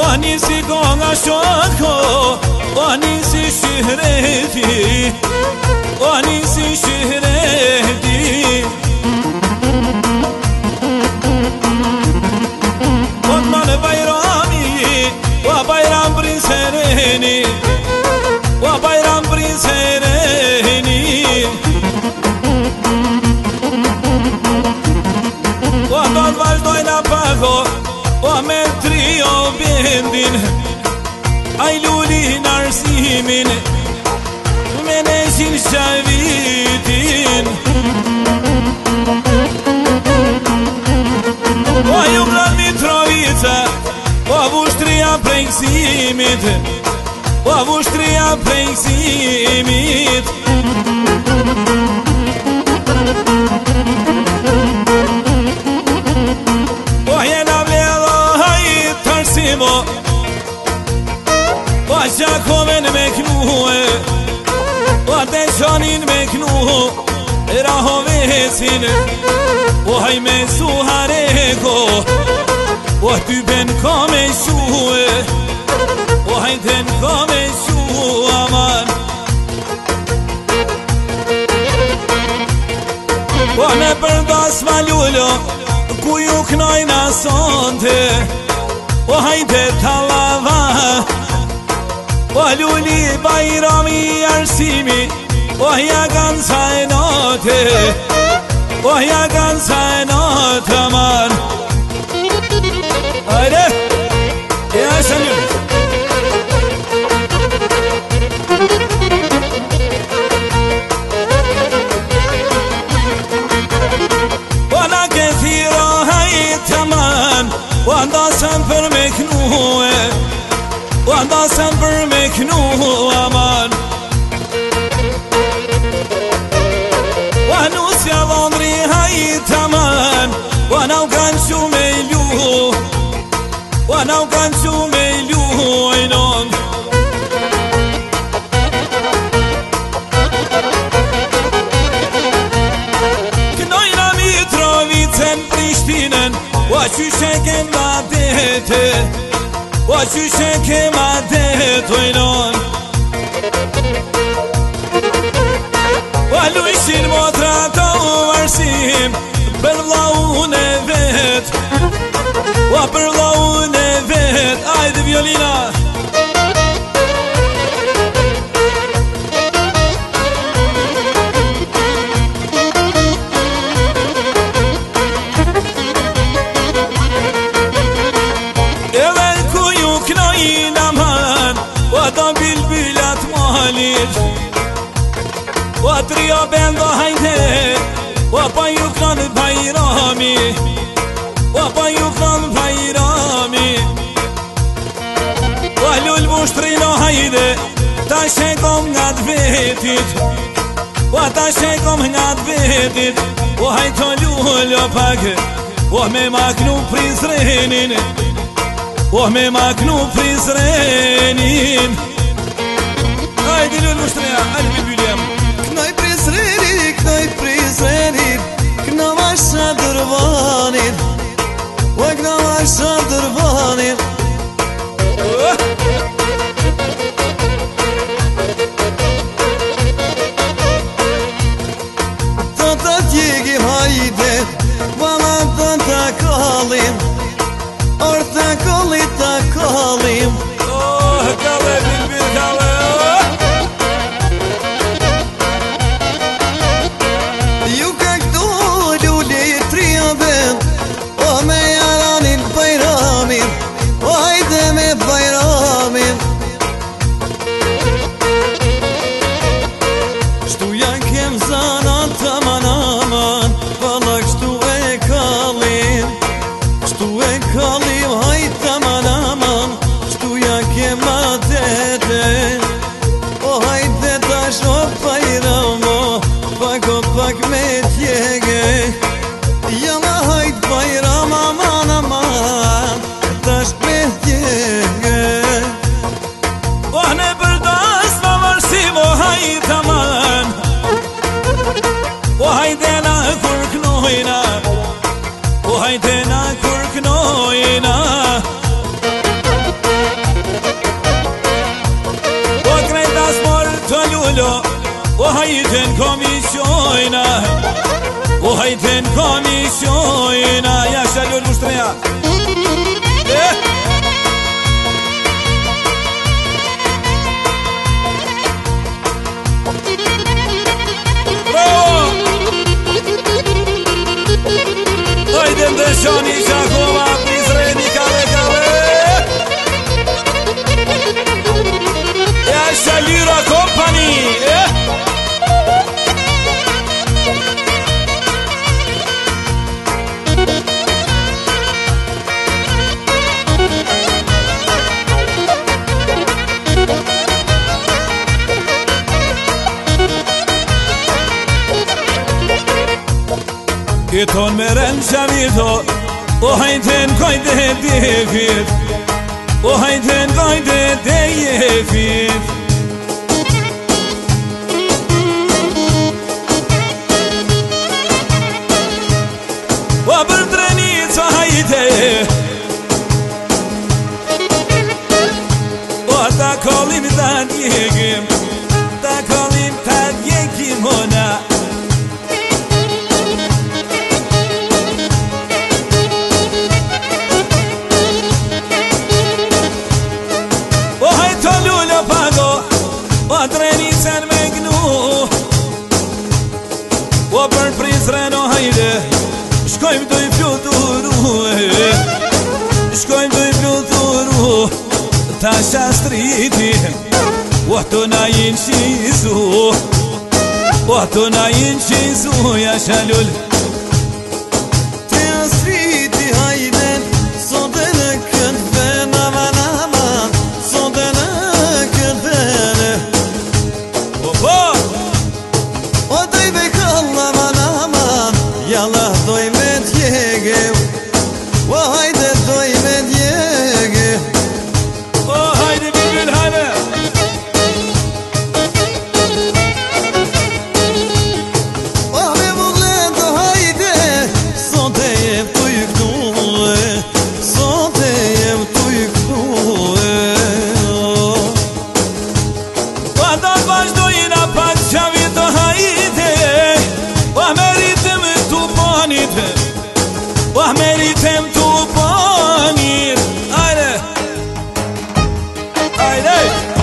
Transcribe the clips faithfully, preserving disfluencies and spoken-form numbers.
nisi gonga shoko, o nisi şihreti, o nisi şihreti. Otman bayrami, o bayram prinsereni, o bayram prinsereni. O dot vazdoj na pago, o me trio bendin, ai lulin arsimin, me neshin shavitin. O Juglan Mitrovica, o Vushtria prej-gzimit, o Vushtria prej-gzimit. O jena vledho hajit tërsimo, o Gjakoven me knuhe, o Deqanin me knuhe, Rahovesin, o hajme suhareko, o typen ka me shuhe, o hajten ka me shuhe aman. O me përdas malullo, ku ju knojna sonte, o hajte talava, o luli bajrami arsimi, o jagan sajnote, o jagan sajnote man. Haydi, ya senyor. Ona këthiro hajt aman, o ndasen për me knuhe, o ndasen për me knuhe aman. O nusja dhondri hajt aman, o na u kanë shumë me luhu, o na u kanë shumë me luhu ojnon. Knojna Mitrovicën Prishtinen, o qyshe ke ma dete, o qyshe ke ma dete ojnon. O lujshin motra të uvarsim, për vllaun e vet, o për vllaun e vet, ajde violina. Edhe ku ju knojin aman, o ta bilbilat malit, o trio bendo hajde, o pa ju kran bajrami, o pa ju kran bajrami. O lull Vushtrino hajde, ta shekom nga t'vetit, o ta shekom nga t'vetit, o hajto lull o pak, o me maknu Prizrenin, o me maknu Prizrenin. Hajde lull Vushtrija, hajde bilbiljem. Knoj Prizreni, knoj Prizreni, kna vasha dërvanin, o kna vasha dërvanin. Ta ta tjegi hajde, vala ta ta kalim, orta koli ta kalim. Oh, kale bilbil kale, oh. Ju ka këtu luli tria ben, o me jaranin bajramin, o hajde me bajramin. Shtu janë kem zanan të manaman, valla kështu e kalim, kështu e kalim hajtë manaman, kështu janë kem atete, o hajde tash o bajramo, pak o pak me tjege. Jalla hajt bajram aman aman, tash me tjege. O ne përdas ma varsim, o hajt aman, o hajde na kur knojna, o hajde na kur knojna. وهيتن كوميسيونا وهيتن كوميسيونا يا شالو المشتريات إيه؟ Haydem de şani şakoma prizreni kale kale Ya Shalira Company eh? Kiton meren shavito O hayten koyde devir O hayten koyde devir O bırdreni hayde O da kolim dan yegim Da kolim tad yegim ona Treni sen megnu O për prizreno hajde Shkojmë do i fluturu Shkojmë do i fluturu Ta shastriti O të na jinë qizu O të na jinë qizu Ja shalul Të shastriti hajde Sonde në këtë ven Aman aman Sonde në këtë ven O doj me kalla man aman Jalla doj me t'jege O hajde doj me t'jege O hajde bibül hajde O me mulled o hajde Sonte jem t'u juknue Sonte jem t'u juknue O da vazhdojnë a pak qavit o hajde O meritem t'u ponit O meritem t'u ponit Ajde Ajde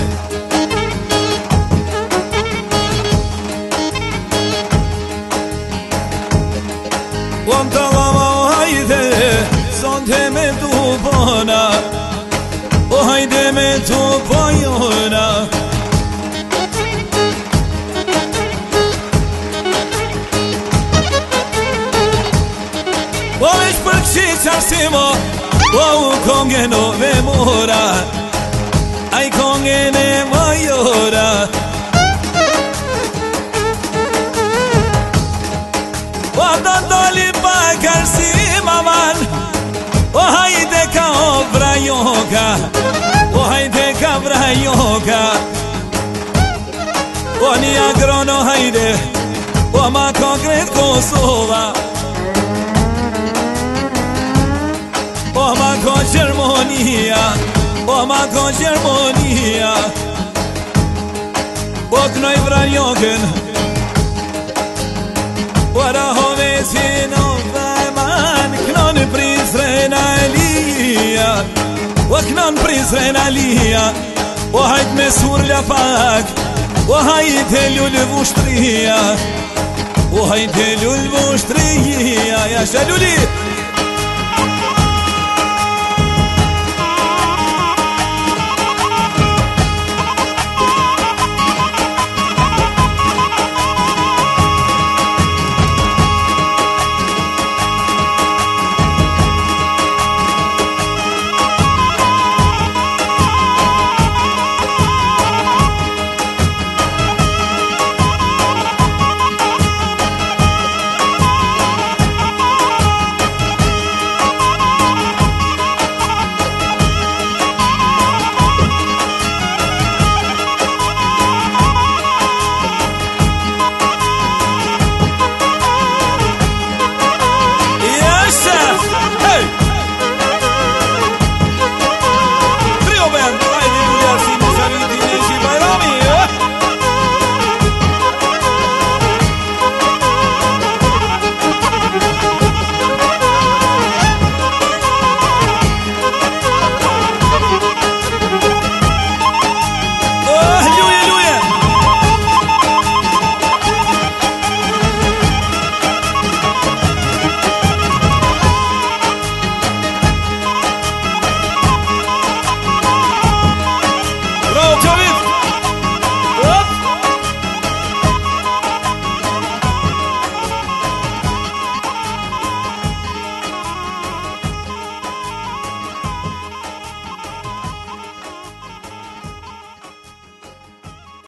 O më të lama o hajde Sonte me t'u pona O hajde me t'u pojona O veç për këshit qarsimo O u kongen o me mora Aj kongen e majora O do doli pa kërsim aman O hajde ka o vrajoka O hajde ka vrajoka O një agrono hajde O ma konkret Kosova O ma ko Gjermonia O ma ko Gjermonia O knoj vrajoken O rahovesin o vajman Knon prizrena lija O knon prizrena lija O hajt me surla pak O hajt e lullë vushtria O hajt e lullë vushtria Ja shaluli